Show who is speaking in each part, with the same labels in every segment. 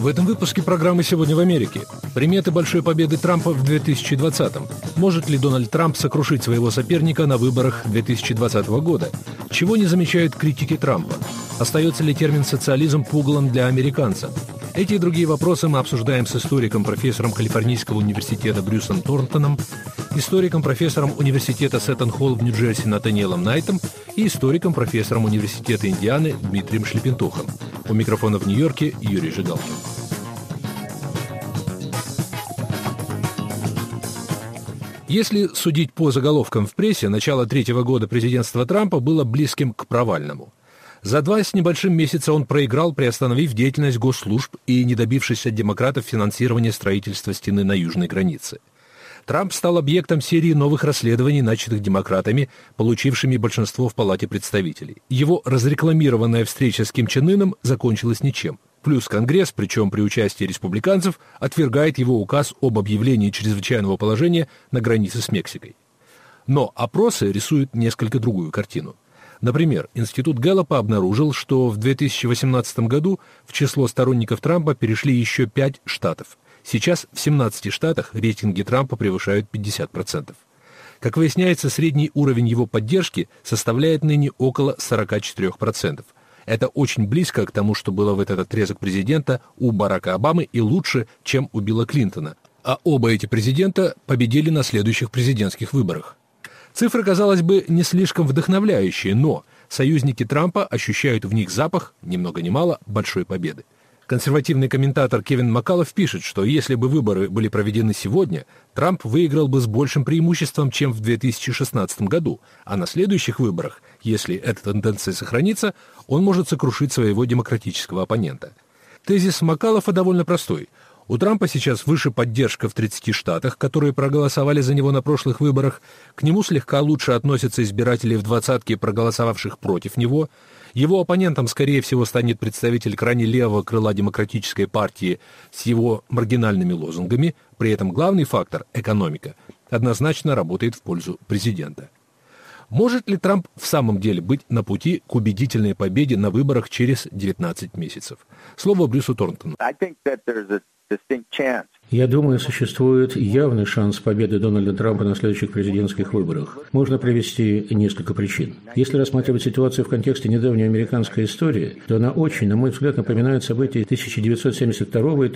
Speaker 1: В этом выпуске программы «Сегодня в Америке». Приметы большой победы Трампа в 2020-м. Может ли Дональд Трамп сокрушить своего соперника на выборах 2020 года? Чего не замечают критики Трампа? Остается ли термин «социализм» пугалом для американцев? Эти и другие вопросы мы обсуждаем с историком, профессором Калифорнийского университета Брюсом Торнтоном, историком, профессором университета Сеттон-Холл в Нью-Джерси Натаниэлом Найтом и историком, профессором университета Индианы Дмитрием Шлепентухом. У микрофона в Нью-Йорке Юрий Жигалкин. Если судить по заголовкам в прессе, начало третьего года президентства Трампа было близким к провальному. За 2 с небольшим месяца он проиграл, приостановив деятельность госслужб и не добившись от демократов финансирования строительства стены на южной границе. Трамп стал объектом серии новых расследований, начатых демократами, получившими большинство в Палате представителей. Его разрекламированная встреча с Ким Чен Ыном закончилась ничем. Плюс Конгресс, причем при участии республиканцев, отвергает его указ об объявлении чрезвычайного положения на границе с Мексикой. Но опросы рисуют несколько другую картину. Например, Институт Гэллопа обнаружил, что в 2018 году в число сторонников Трампа перешли еще 5 штатов. Сейчас в 17 штатах рейтинги Трампа превышают 50%. Как выясняется, средний уровень его поддержки составляет ныне около 44%. Это очень близко к тому, что было в этот отрезок президента у Барака Обамы и лучше, чем у Билла Клинтона. А оба эти президента победили на следующих президентских выборах. Цифры, казалось бы, не слишком вдохновляющие, но союзники Трампа ощущают в них запах, ни много ни мало, большой победы. Консервативный комментатор Кевин Маккаллов пишет, что если бы выборы были проведены сегодня, Трамп выиграл бы с большим преимуществом, чем в 2016 году, а на следующих выборах, если эта тенденция сохранится, он может сокрушить своего демократического оппонента. Тезис Маккаллова довольно простой. У Трампа сейчас выше поддержка в 30 штатах, которые проголосовали за него на прошлых выборах. К нему слегка лучше относятся избиратели в двадцатке, проголосовавших против него. Его оппонентом, скорее всего, станет представитель крайне левого крыла Демократической партии с его маргинальными лозунгами. При этом главный фактор – экономика – однозначно работает в пользу президента. Может ли Трамп в самом деле быть на пути к убедительной победе на выборах через 19 месяцев? Слово Брюсу Торнтону.
Speaker 2: Я думаю, существует явный шанс победы Дональда Трампа на следующих президентских выборах. Можно привести несколько причин. Если рассматривать ситуацию в контексте недавней американской истории, то она очень, на мой взгляд, напоминает события 1972 и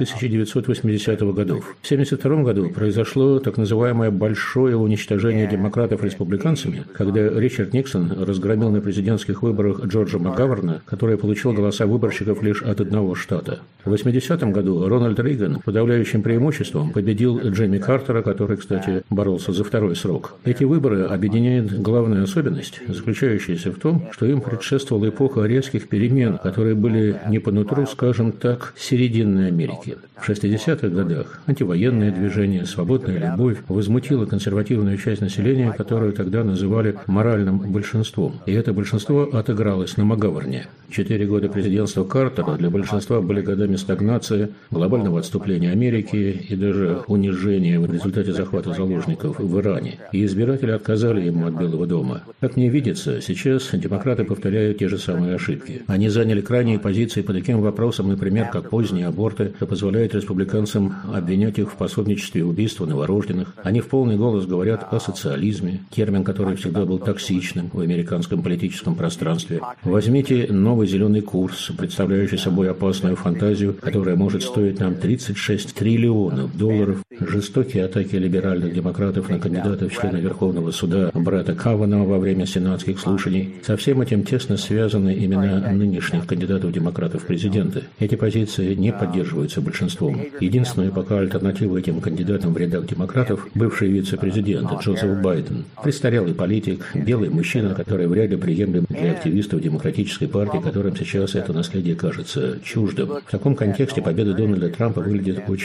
Speaker 2: 1980 годов. В 1972 году произошло так называемое большое уничтожение демократов республиканцами, когда Ричард Никсон разгромил на президентских выборах Джорджа МакГаверна, который получил голоса выборщиков лишь от одного штата. В 80 году Рональд Рейган подавляющим преимуществом победил Джимми Картера, который, кстати, боролся за второй срок. Эти выборы объединяет главная особенность, заключающаяся в том, что им предшествовала эпоха резких перемен, которые были не по нутру, скажем так, серединной Америки. В 60-х годах антивоенное движение, свободная любовь возмутило консервативную часть населения, которую тогда называли моральным большинством. И это большинство отыгралось на МакГаверне. 4 года президентства Картера для большинства были годами стагнации, глобального отступления Америки и даже унижения в результате захвата заложников в Иране. И избиратели отказали ему от Белого дома. Как мне видится, сейчас демократы повторяют те же самые ошибки. Они заняли крайние позиции по таким вопросам, например, как поздние аборты, что позволяет республиканцам обвинять их в пособничестве убийства новорожденных. Они в полный голос говорят о социализме, термин, который всегда был токсичным в американском политическом пространстве. Возьмите новый зеленый курс, представляющий собой опасную фантазию, которая может стоить нам 36 триллионов долларов, жестокие атаки либеральных демократов на кандидата в члены Верховного суда Бретта Каванаха во время сенатских слушаний. Со всем этим тесно связаны имена нынешних кандидатов демократов в президенты. Эти позиции не поддерживаются большинством. Единственная пока альтернатива этим кандидатам в рядах демократов – бывший вице-президент Джозеф Байден. Престарелый политик, белый мужчина, который вряд ли приемлем для активистов демократической партии, которым сейчас это наследие кажется чуждым. В таком контексте победа Дональда Трампа выглядит очень вероятно.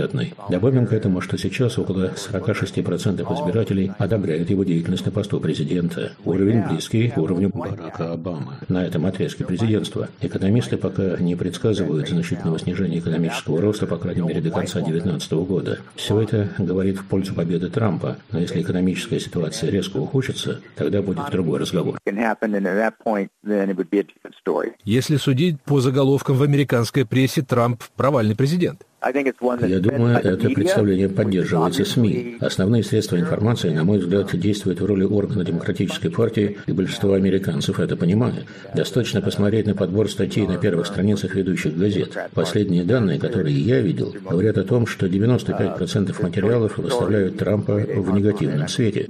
Speaker 2: благоприятной. Добавим к этому, что сейчас около 46% избирателей одобряют его деятельность на посту президента. Уровень близкий к уровню Барака Обамы на этом отрезке президентства. Экономисты пока не предсказывают значительного снижения экономического роста, по крайней мере, до конца 2019 года. Все это говорит в пользу победы Трампа, но если экономическая ситуация резко ухудшится, тогда будет другой разговор.
Speaker 1: Если судить по заголовкам в американской прессе, Трамп – провальный президент.
Speaker 2: Я думаю, это представление поддерживается СМИ. Основные средства информации, на мой взгляд, действуют в роли органа демократической партии, и большинство американцев это понимает. Достаточно посмотреть на подбор статей на первых страницах ведущих газет. Последние данные, которые я видел, говорят о том, что 95% материалов выставляют Трампа в негативном свете.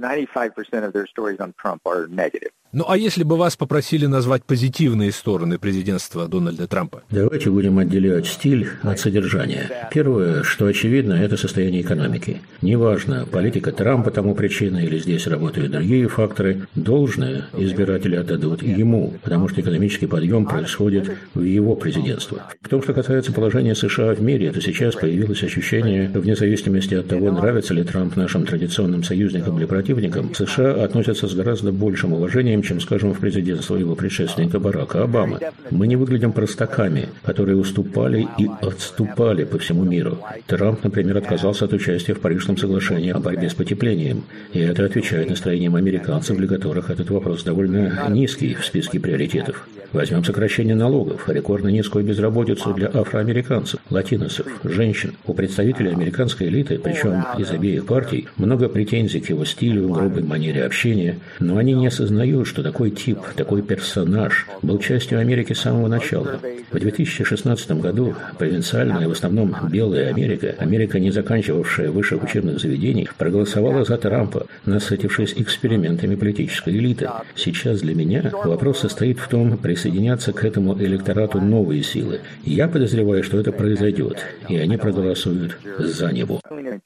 Speaker 1: Ну а если бы вас попросили назвать позитивные стороны президентства Дональда Трампа?
Speaker 2: Давайте будем отделять стиль от содержания. Первое, что очевидно, это состояние экономики. Неважно, политика Трампа тому причина или здесь работают другие факторы, должное избиратели отдадут ему, потому что экономический подъем происходит в его президентство. В том, что касается положения США в мире, то сейчас появилось ощущение, вне зависимости от того, нравится ли Трамп нашим традиционным союзникам или противникам, США относятся с гораздо большим уважением, чем, скажем, в президентство его предшественника Барака Обамы. Мы не выглядим простаками, которые уступали и отступали по всему миру. Трамп, например, отказался от участия в Парижском соглашении о борьбе с потеплением, и это отвечает настроениям американцев, для которых этот вопрос довольно низкий в списке приоритетов. Возьмем сокращение налогов, рекордно низкую безработицу для афроамериканцев, латиносов, женщин. У представителей американской элиты, причем из обеих партий, много претензий к его стилю, грубой манере общения, но они не осознают, что такой тип, такой персонаж был частью Америки с самого начала. В 2016 году провинциальная, в основном белая Америка, не заканчивавшая высших учебных заведений, проголосовала за Трампа, насытившись экспериментами политической элиты. Сейчас для меня вопрос состоит в том, присоединятся к этому электорату новые силы. Я подозреваю, что это произойдет, и они проголосуют за него.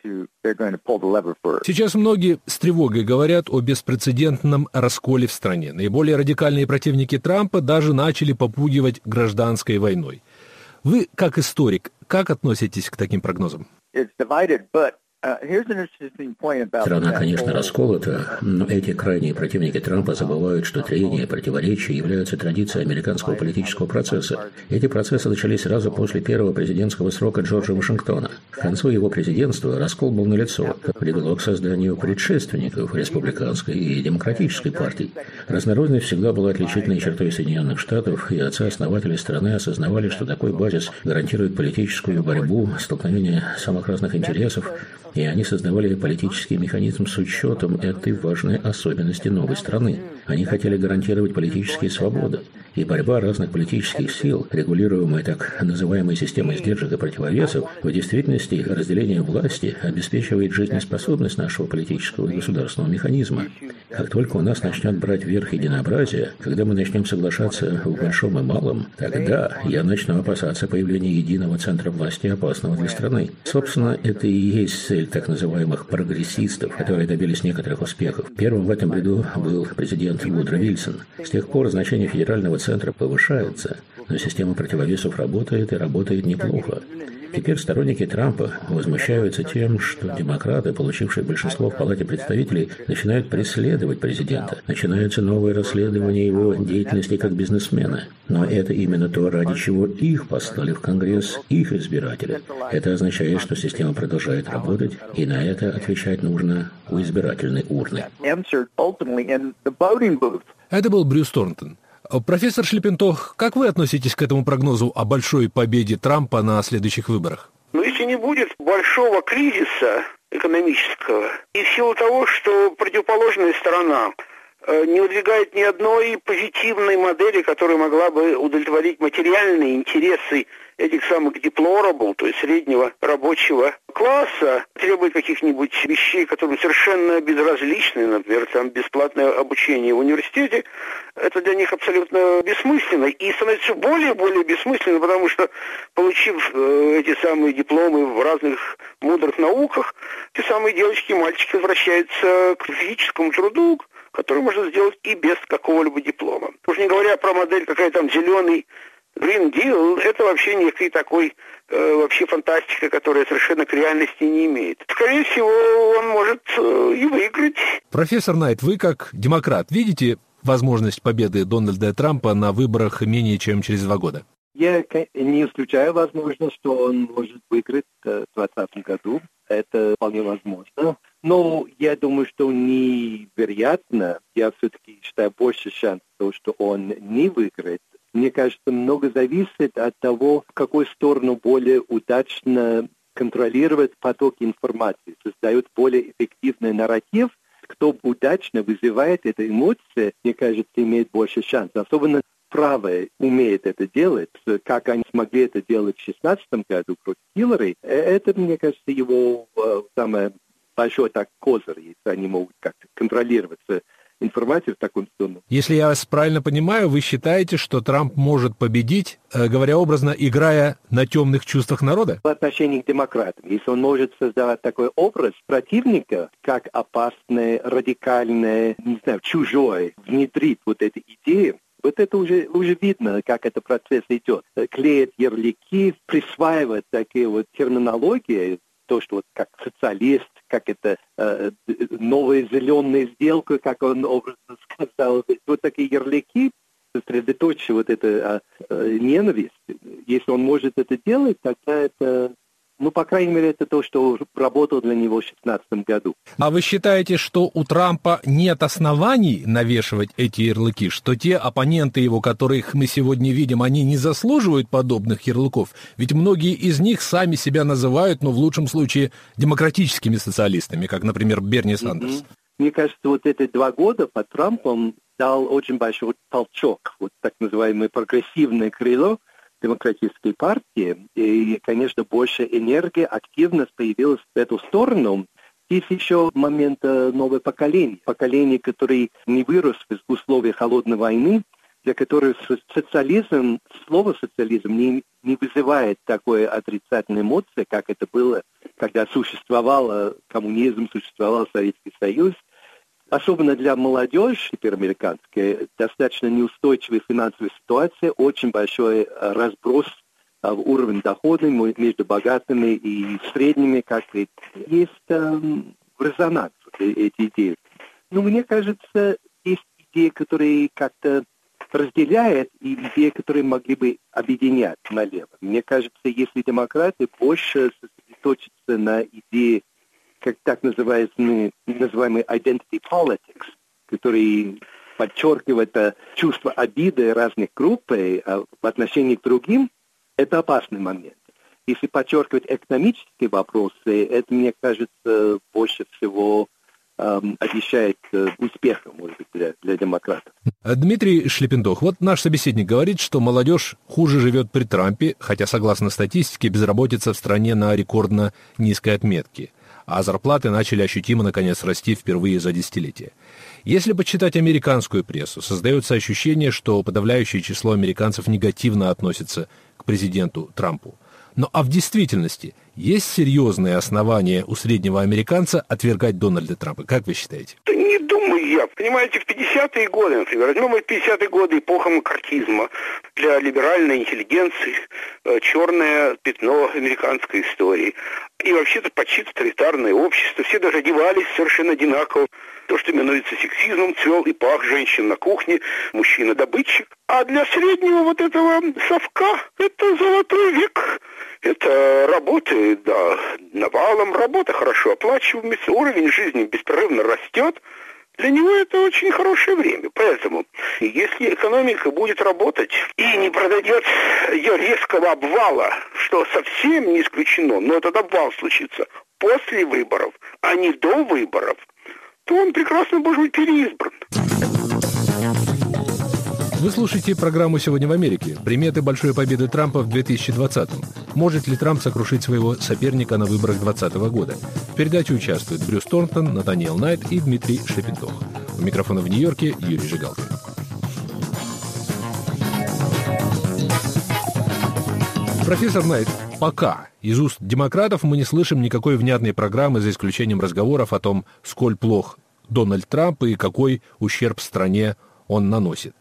Speaker 1: Сейчас многие с тревогой говорят о беспрецедентном расколе в стране. Наиболее радикальные противники Трампа даже начали попугивать гражданской войной. Вы, как историк, как относитесь к таким прогнозам?
Speaker 2: Страна, конечно, расколота, но эти крайние противники Трампа забывают, что трения и противоречия являются традицией американского политического процесса. Эти процессы начались сразу после первого президентского срока Джорджа Вашингтона. К концу его президентства раскол был налицо, привело к созданию предшественников республиканской и демократической партий. Разнородность всегда была отличительной чертой Соединенных Штатов, и отцы-основатели страны осознавали, что такой базис гарантирует политическую борьбу, столкновение самых разных интересов, и они создавали политический механизм с учетом этой важной особенности новой страны. Они хотели гарантировать политические свободы. И борьба разных политических сил, регулируемая так называемой системой сдержек и противовесов, в действительности разделение власти обеспечивает жизнеспособность нашего политического и государственного механизма. Как только у нас начнет брать верх единообразие, когда мы начнем соглашаться в большом и малом, тогда я начну опасаться появления единого центра власти, опасного для страны. Собственно, это и есть цель так называемых прогрессистов, которые добились некоторых успехов. Первым в этом ряду был президент Вудро Вильсон. С тех пор значение федерального центра повышается, но система противовесов работает и работает неплохо. Теперь сторонники Трампа возмущаются тем, что демократы, получившие большинство в Палате представителей, начинают преследовать президента. Начинаются новые расследования его деятельности как бизнесмена. Но это именно то, ради чего их послали в Конгресс их избиратели. Это означает, что система продолжает работать, и на это отвечать нужно у избирательной урны.
Speaker 1: Это был Брюс Торнтон. Профессор Шлепентох, как вы относитесь к этому прогнозу о большой победе Трампа на следующих выборах?
Speaker 3: Если не будет большого кризиса экономического, и в силу того, что противоположная сторона не выдвигает ни одной позитивной модели, которая могла бы удовлетворить материальные интересы этих самых deplorable, то есть среднего рабочего класса, требует каких-нибудь вещей, которые совершенно безразличны, например, там бесплатное обучение в университете, это для них абсолютно бессмысленно. И становится все более и более бессмысленно, потому что, получив эти самые дипломы в разных мудрых науках, те самые девочки и мальчики возвращаются к физическому труду, который можно сделать и без какого-либо диплома. Уж не говоря про модель, какая там зеленый Green Deal – это вообще некий такой, вообще фантастика, которая совершенно к реальности не имеет. Скорее всего, он может и выиграть.
Speaker 1: Профессор Найт, вы как демократ видите возможность победы Дональда Трампа на выборах менее чем через 2 года?
Speaker 4: Я не исключаю возможность, что он может выиграть в 2020 году. Это вполне возможно. Но я думаю, что невероятно. Я все-таки считаю больше шансов, что он не выиграет. Мне кажется, много зависит от того, в какую сторону более удачно контролировать поток информации, создает более эффективный нарратив. Кто удачно вызывает эту эмоцию, мне кажется, имеет больше шансов. Особенно правые умеют это делать, как они смогли это делать в 2016 году против Хиллари. Это, мне кажется, его самое большое козырь, если они могут как-то контролировать информацию в таком сторону.
Speaker 1: Если я вас правильно понимаю, вы считаете, что Трамп может победить, говоря образно, играя на темных чувствах народа?
Speaker 4: В отношении к демократам. Если он может создавать такой образ противника, как опасный, радикальный, не знаю, чужой, внедрить вот эти идеи, вот это уже видно, как этот процесс идет. Клеят ярлыки, присваивают такие вот терминологии, то, что вот как социалист, как это новая зеленая сделка, как он образно сказал. Вот такие ярлыки сосредоточивают эту ненависть. Если он может это делать, тогда это, по крайней мере, это то, что работало для него в 2016 году.
Speaker 1: А вы считаете, что у Трампа нет оснований навешивать эти ярлыки, что те оппоненты его, которых мы сегодня видим, они не заслуживают подобных ярлыков? Ведь многие из них сами себя называют, в лучшем случае, демократическими социалистами, как, например, Берни Сандерс.
Speaker 4: Мне кажется, вот эти 2 года под Трампом дал очень большой толчок, вот так называемое прогрессивное крыло демократической партии, и, конечно, больше энергии, активность появилась в эту сторону. Здесь еще момент нового поколения. Поколение, которое не вырос в условиях холодной войны, для которых социализм, слово социализм не вызывает такой отрицательной эмоции, как это было, когда существовал коммунизм, существовал Советский Союз. Особенно для молодежи, теперь американской, достаточно неустойчивая финансовая ситуация, очень большой разброс в уровне дохода между богатыми и средними, как и есть резонанс эти идеи. Мне кажется, есть идеи, которые как-то разделяют, и идеи, которые могли бы объединять налево. Мне кажется, если демократы больше сосредоточатся на идее, как так называемый identity politics, который подчеркивает чувство обиды разных групп в отношении к другим, это опасный момент. Если подчеркивать экономические вопросы, это, мне кажется, больше всего обещает успехом, может быть, для демократов.
Speaker 1: Дмитрий Шлепендох, вот наш собеседник говорит, что молодежь хуже живет при Трампе, хотя, согласно статистике, безработица в стране на рекордно низкой отметке, а зарплаты начали ощутимо, наконец, расти впервые за десятилетия. Если почитать американскую прессу, создается ощущение, что подавляющее число американцев негативно относится к президенту Трампу. А в действительности есть серьезные основания у среднего американца отвергать Дональда Трампа? Как вы считаете?
Speaker 3: Да не думаю я. Понимаете, в 50-е годы, например, возьмем 50-е годы, эпоха маккартизма, для либеральной интеллигенции черное пятно американской истории. И вообще-то почти тоталитарное общество, все даже одевались совершенно одинаково. То, что именуется сексизмом, цвел и пах женщин на кухне, мужчина-добытчик. А для среднего вот этого совка это золотой век. Это работы, навалом, работа хорошо оплачиваемая, уровень жизни беспрерывно растет. Для него это очень хорошее время. Поэтому, если экономика будет работать и не произойдет ее резкого обвала, что совсем не исключено, но этот обвал случится после выборов, а не до выборов, то он прекрасно может быть переизбран.
Speaker 1: Вы слушаете программу «Сегодня в Америке». Приметы большой победы Трампа в 2020-м. Может ли Трамп сокрушить своего соперника на выборах 2020 года? В передаче участвуют Брюс Торнтон, Натаниэл Найт и Дмитрий Шлепендох. У микрофона в Нью-Йорке Юрий Жигалкин. Профессор Найт, пока из уст демократов мы не слышим никакой внятной программы, за исключением разговоров о том, сколь плох Дональд Трамп и какой ущерб стране он наносит.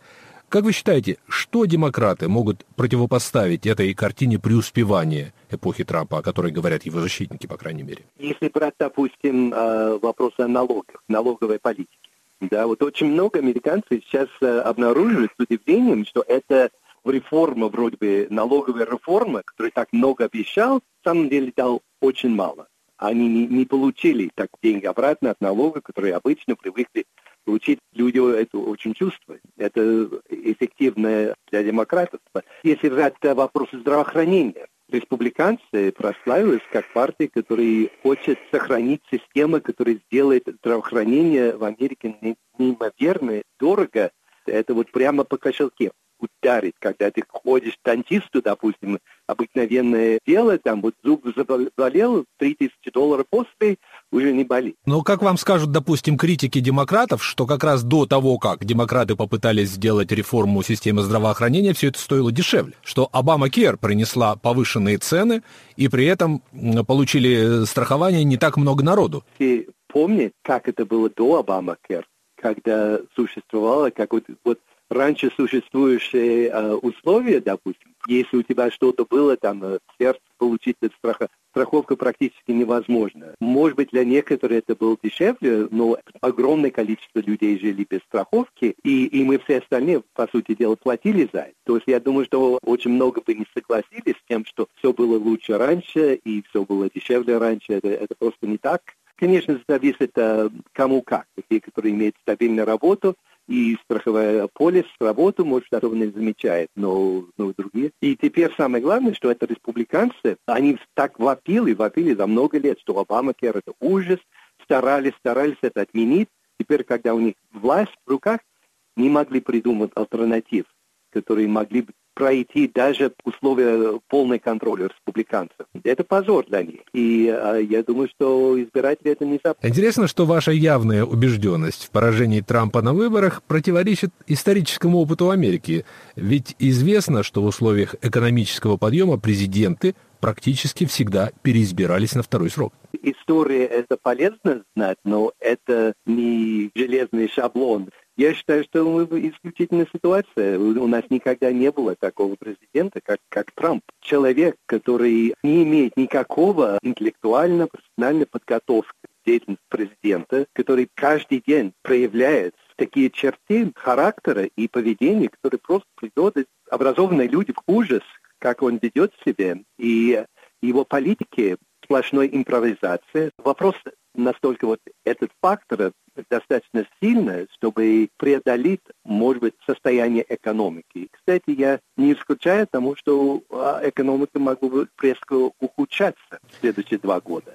Speaker 1: Как вы считаете, что демократы могут противопоставить этой картине преуспевания эпохи Трампа, о которой говорят его защитники, по крайней мере?
Speaker 4: Если брать, допустим, вопрос о налогах, налоговой политике, да, вот очень много американцев сейчас обнаруживают с удивлением, что это реформа, вроде бы налоговая реформа, которую так много обещал, на самом деле дал очень мало. Они не получили так деньги обратно от налога, которые обычно привыкли получить. Люди это очень чувствуют. Это эффективно для демократов. Если взять вопросы здравоохранения, республиканцы прославились как партия, которая хочет сохранить систему, которая сделает здравоохранение в Америке неимоверно дорого. Это вот прямо по кошельке ударит, когда ты ходишь к дантисту, допустим, обыкновенное дело, там вот зуб заболел, $3000 после уже не болит.
Speaker 1: Но как вам скажут, допустим, критики демократов, что как раз до того, как демократы попытались сделать реформу системы здравоохранения, все это стоило дешевле, что Обама-Кер принесла повышенные цены, и при этом получили страхование не так много народу.
Speaker 4: Все помнят, как это было до Обама-Кер, когда существовало какое-то вот раньше существующие условия, допустим, если у тебя что-то было, там, сердце получить страховку практически невозможно. Может быть, для некоторых это было дешевле, но огромное количество людей жили без страховки, и мы все остальные, по сути дела, платили за это. То есть я думаю, что очень много бы не согласились с тем, что все было лучше раньше, и все было дешевле раньше. Это просто не так. Конечно, зависит кому как. Те, которые имеют стабильную работу, и страховая полис работу, может, особо не замечает, но другие. И теперь самое главное, что это республиканцы, они так вопили за много лет, что Обама-Кер — это ужас, старались это отменить. Теперь, когда у них власть в руках, не могли придумать альтернатив, которые могли бы пройти даже условия полного контроля республиканцев. Это позор для них. И я думаю, что избиратели это не запомнят.
Speaker 1: Интересно, что ваша явная убежденность в поражении Трампа на выборах противоречит историческому опыту Америки. Ведь известно, что в условиях экономического подъема президенты практически всегда переизбирались на второй срок.
Speaker 4: История это полезно знать, но это не железный шаблон. Я считаю, что мы в исключительной ситуации. У нас никогда не было такого президента, как Трамп. Человек, который не имеет никакого интеллектуальной, профессиональной подготовки к деятельности президента, который каждый день проявляет такие черты характера и поведения, которые просто приводят образованные люди в ужас, как он ведет себя. И его политики сплошной импровизация. Вопрос настолько вот этот фактор достаточно сильный, чтобы преодолеть, может быть, состояние экономики. Кстати, я не исключаю тому, что экономика могла бы резко ухудшаться в следующие 2 года.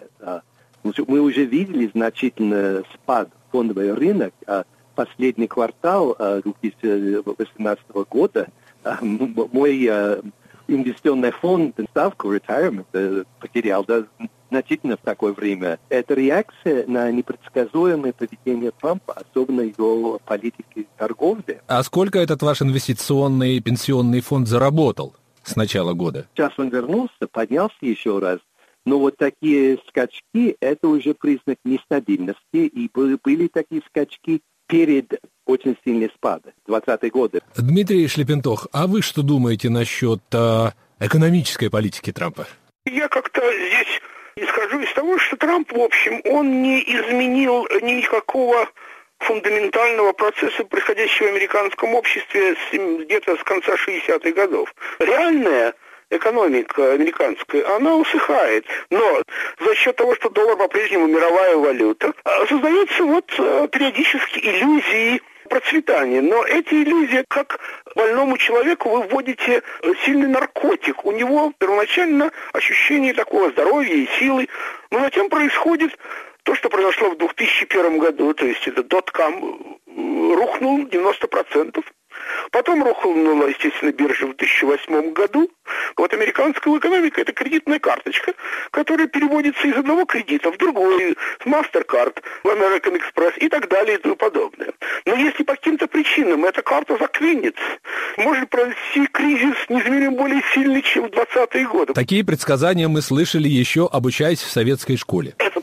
Speaker 4: Мы уже видели значительный спад фондового рынка. Последний квартал 2018 года мой инвестиционный фонд, ставку retirement потерял значительно в такое время. Это реакция на непредсказуемое поведение Трампа, особенно его политики торговли.
Speaker 1: А сколько этот ваш инвестиционный пенсионный фонд заработал с начала года?
Speaker 4: Сейчас он вернулся, поднялся еще раз. Но вот такие скачки, это уже признак нестабильности. И были такие скачки перед очень сильным спадом, 20-е годы.
Speaker 1: Дмитрий Шлепентох, а вы что думаете насчет экономической политики Трампа?
Speaker 3: Я как-то здесь исхожу из того, что Трамп, в общем, он не изменил никакого фундаментального процесса, происходящего в американском обществе где-то с конца 60-х годов. Реальная экономика американская, она усыхает. Но за счет того, что доллар по-прежнему мировая валюта, создаются вот периодически иллюзии процветания. Но эти иллюзии, как больному человеку вы вводите сильный наркотик. У него первоначально ощущение такого здоровья и силы. Но затем происходит то, что произошло в 2001 году. То есть это доткам рухнул 90%. Потом рухнула, естественно, биржа в 2008 году. Вот американская экономика – это кредитная карточка, которая переводится из одного кредита в другой, с MasterCard, в American Express и так далее и тому подобное. Но если по каким-то причинам эта карта заклинит, может произойти кризис неизмеримо более сильный, чем в 20-е годы.
Speaker 1: Такие предсказания мы слышали еще, обучаясь в советской школе.
Speaker 3: Это абсолютно верно.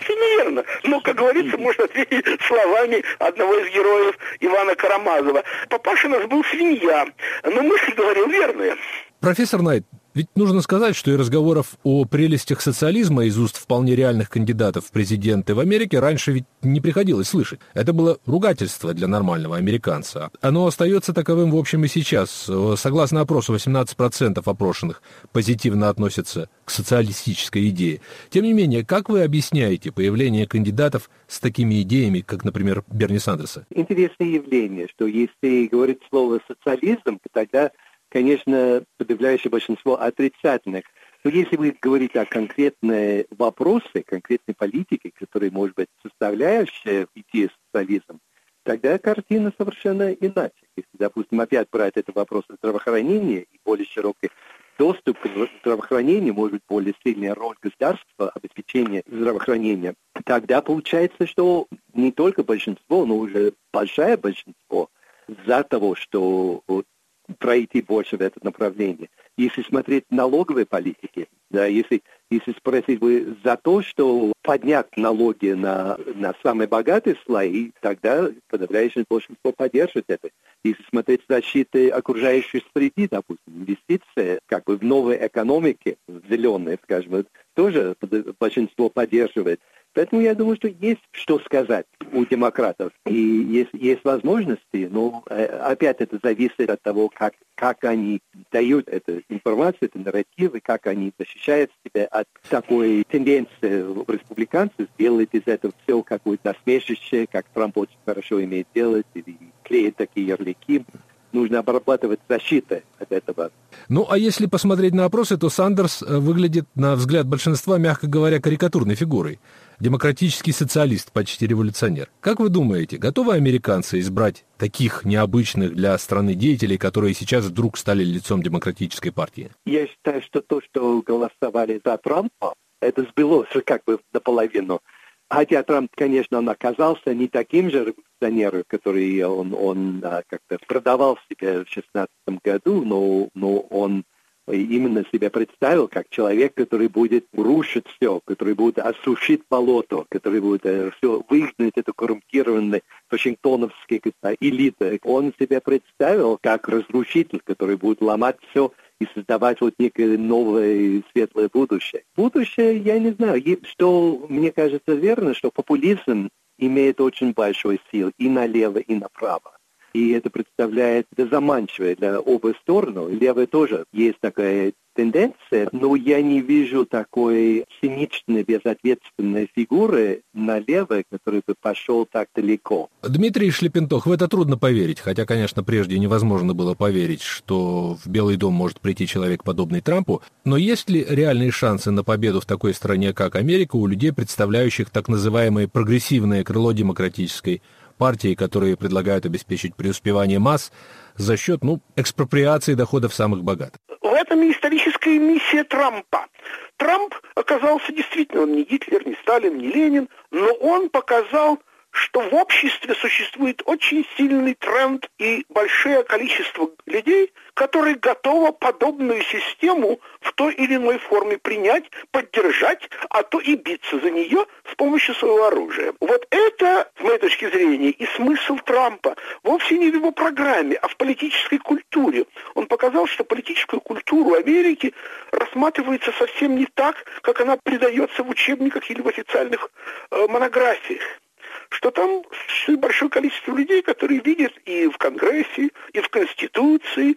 Speaker 3: верно. Но, как говорится, можно ответить словами одного из героев Ивана Карамазова. Папаша наш был свинья, но мысль говорил верная.
Speaker 1: Профессор Найт, ведь нужно сказать, что и разговоров о прелестях социализма из уст вполне реальных кандидатов в президенты в Америке раньше ведь не приходилось слышать. Это было ругательство для нормального американца. Оно остается таковым, в общем, и сейчас. Согласно опросу, 18% опрошенных позитивно относятся к социалистической идее. Тем не менее, как вы объясняете появление кандидатов с такими идеями, как, например, Берни Сандерса?
Speaker 4: Интересное явление, что если говорить слово «социализм», тогда, конечно, подавляющее большинство отрицательных. Но если вы говорите о конкретной вопросе, конкретной политике, которая может быть составляющая идеи социализма, тогда картина совершенно иначе. Если, допустим, опять брать этот вопрос здравоохранения и более широкий доступ к здравоохранению, может быть, более сильная роль государства, обеспечение здравоохранения, тогда получается, что не только большинство, но уже большое большинство за того, что пройти больше в это направление. Если смотреть налоговые политики, да, если спросить вы за то, что поднять налоги на самые богатые слои, тогда подавляющее большинство поддержит это. Если смотреть защиты окружающей среды, допустим, инвестиции как бы в новой экономике, в зеленой, скажем, тоже большинство поддерживает. Поэтому я думаю, что есть что сказать у демократов. И есть возможности, но опять это зависит от того, как они дают эту информацию, эти нарративы, как они защищают себя от такой тенденции в республиканцев, сделать из этого все какое-то насмешище, как Трамп очень хорошо умеет делать, или клеит такие ярлыки. Нужно обрабатывать защиту от этого.
Speaker 1: Ну, а если посмотреть на опросы, то Сандерс выглядит, на взгляд большинства, мягко говоря, карикатурной фигурой. Демократический социалист, почти революционер. Как вы думаете, готовы американцы избрать таких необычных для страны деятелей, которые сейчас вдруг стали лицом демократической партии?
Speaker 4: Я считаю, что то, что голосовали за Трампа, это сбылось как бы наполовину. Хотя Трамп, конечно, он оказался не таким же революционером, который он как-то продавал себя в 2016 году, но он именно себя представил как человек, который будет рушить все, который будет осушить болото, который будет все выгнать эту коррумпированную вашингтоновскую элиту. Он себя представил как разрушитель, который будет ломать все и создавать вот некое новое светлое будущее. Будущее, я не знаю, что мне кажется верно, что популизм имеет очень большую силу и налево, и направо. И это представляет заманчивое для обоих сторон. Левая тоже есть такая тенденция, но я не вижу такой циничной, безответственной фигуры налево, который бы пошел так далеко.
Speaker 1: Дмитрий Шлепентох, в это трудно поверить, хотя, конечно, прежде невозможно было поверить, что в Белый дом может прийти человек, подобный Трампу, но есть ли реальные шансы на победу в такой стране, как Америка, у людей, представляющих так называемое прогрессивное крыло демократической партии, которые предлагают обеспечить преуспевание масс за счет, экспроприации доходов самых богатых?
Speaker 3: В этом и историческая миссия Трампа. Трамп оказался действительно, он не Гитлер, не Сталин, не Ленин, но он показал, что в обществе существует очень сильный тренд и большое количество людей, которые готовы подобную систему в той или иной форме принять, поддержать, а то и биться за нее с помощью своего оружия. Вот это, с моей точки зрения, и смысл Трампа. Вовсе не в его программе, а в политической культуре. Он показал, что политическую культуру Америки рассматривается совсем не так, как она придается в учебниках или в официальных монографиях. Что там существует большое количество людей, которые видят и в Конгрессе, и в Конституции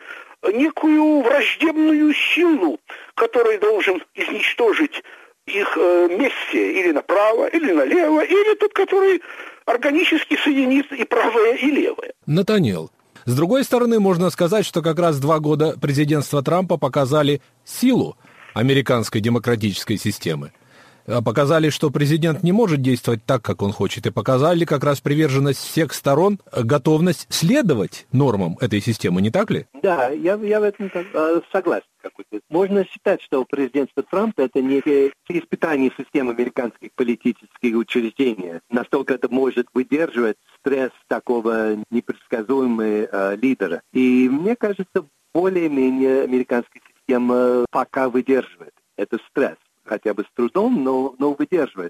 Speaker 3: некую враждебную силу, которая должен изничтожить их мессия или направо, или налево, или тот, который органически соединит и правое, и левое.
Speaker 1: Натаниэл, с другой стороны, можно сказать, что как раз 2 года президентства Трампа показали силу американской демократической системы. Показали, что президент не может действовать так, как он хочет, и показали как раз приверженность всех сторон, готовность следовать нормам этой системы, не так ли?
Speaker 4: Да, я в этом согласен. Можно считать, что президентство Трампа – это некое испытание системы американских политических учреждений. Настолько это может выдерживать стресс такого непредсказуемого лидера. И мне кажется, более-менее американская система пока выдерживает этот стресс. Хотя бы с трудом, но выдерживает.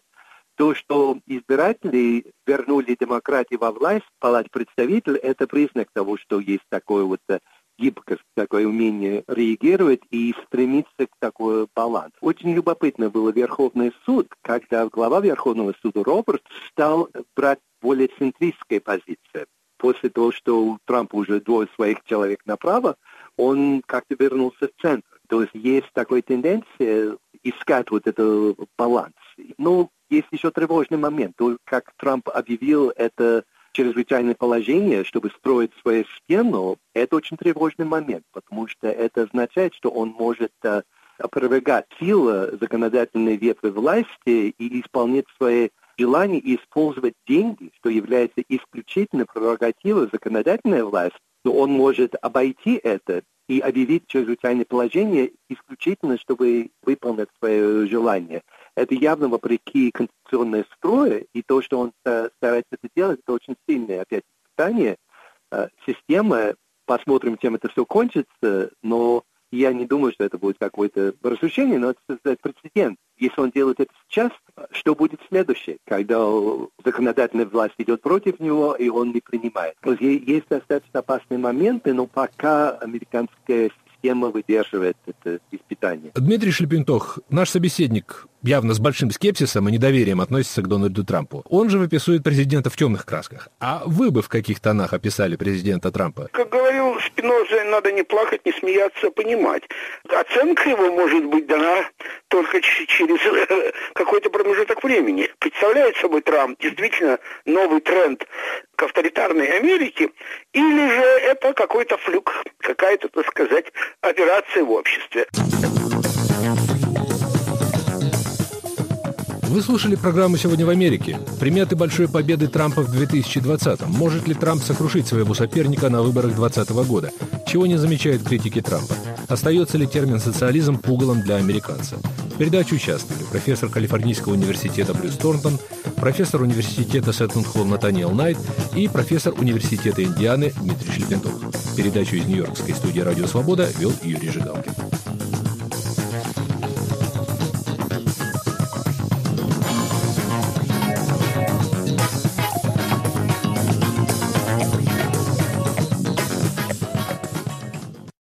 Speaker 4: То, что избиратели вернули демократию во власть, Палате представителей, это признак того, что есть такое вот гибкость, такое умение реагировать и стремиться к такой балансу. Очень любопытно было Верховный суд, когда глава Верховного суда Робертс стал брать более центристскую позицию. После того, что у Трампа уже двое своих человек направо, он как-то вернулся в центр. То есть такая тенденция искать вот этот баланс. Но есть еще тревожный момент. То, как Трамп объявил это чрезвычайное положение, чтобы строить свою стену, это очень тревожный момент, потому что это означает, что он может опровергать силу законодательной ветви власти и исполнять свои желания и использовать деньги, что является исключительно прерогативой законодательной власти, но он может обойти это и объявить чрезвычайное положение исключительно, чтобы выполнить свое желание. Это явно вопреки конституционной строю, и то, что он старается это делать, это очень сильное опять испытание системы. Посмотрим, чем это все кончится, но я не думаю, что это будет какое-то разрушение, но это прецедент. Если он делает это сейчас, что будет следующее, когда законодательная власть идет против него, и он не принимает? Есть достаточно опасные моменты, но пока американская система выдерживает это испытание.
Speaker 1: Дмитрий Шлепентох, наш собеседник, явно с большим скепсисом и недоверием относится к Дональду Трампу. Он же выписывает президента в темных красках. А вы бы в каких тонах описали президента Трампа?
Speaker 3: Как говорил Спиноза, надо не плакать, не смеяться, а понимать. Оценка его может быть дана только через какой-то промежуток времени. Представляет собой Трамп действительно новый тренд к авторитарной Америке, или же это какой-то флюк, какая-то, так сказать, операция в обществе.
Speaker 1: Вы слушали программу «Сегодня в Америке». Приметы большой победы Трампа в 2020-м. Может ли Трамп сокрушить своего соперника на выборах 2020 года? Чего не замечают критики Трампа? Остается ли термин «социализм» пугалом для американца? В передаче участвовали профессор Калифорнийского университета Брюс Торнтон, профессор университета Сеттон-Холл Натаниэл Найт и профессор университета Индианы Дмитрий Шлепентох. Передачу из Нью-Йоркской студии «Радио Свобода» вел Юрий Жигалкин.